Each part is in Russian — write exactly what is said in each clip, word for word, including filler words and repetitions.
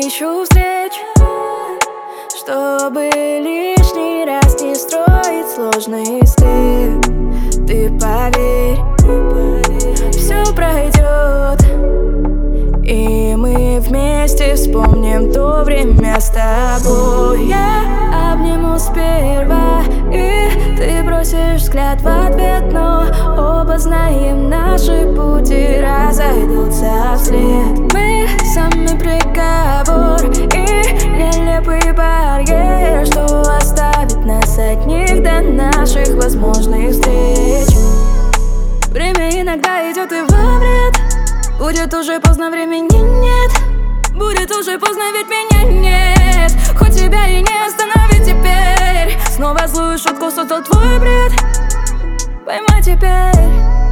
ищу встреч, чтобы лишний раз не строить сложный стыд. Ты поверь, все пройдет, и мы вместе вспомним то время с тобой. Я обниму сперва, и ты бросишь взгляд в ответ, но оба знаем, наши пути разойдутся вслед. Мы сами приговор и нелепый барьер, что оставит нас одних до наших возможных встреч. Время иногда идет и во вред. Будет уже поздно, времени нет. Будет уже поздно, ведь меня нет. Хоть тебя и не остановить теперь. Снова злую шутку создал твой бред. Поймай теперь,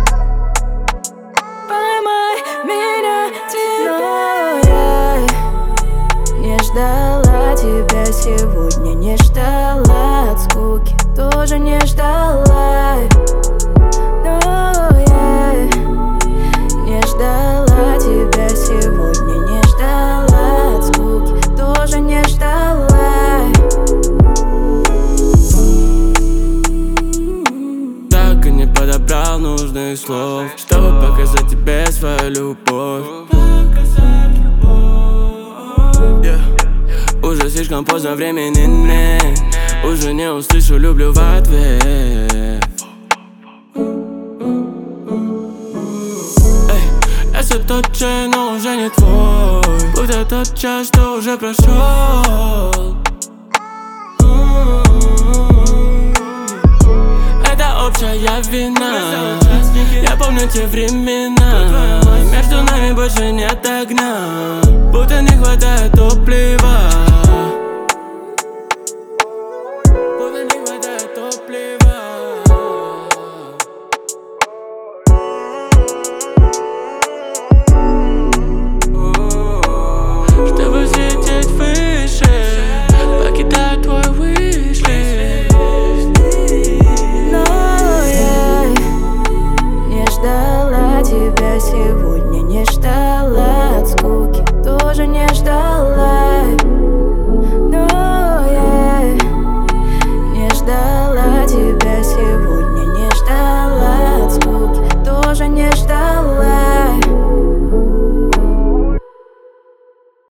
поймай меня теперь. Но я не ждала тебя сегодня, не ждала от скуки, тоже не ждала. Но я не ждала тебя сегодня, не ждала от скуки, тоже не ждала. Так и не подобрал нужных слов, чтобы показать тебе свою любовь. yeah. Уже слишком поздно, времени нет. Уже не услышу «люблю» в ответ. Я все тот же, но уже не твой. Будто тот час, что уже прошел. Это общая вина. Я помню те времена. Между нами больше нет огня. Будто не хватает топлива.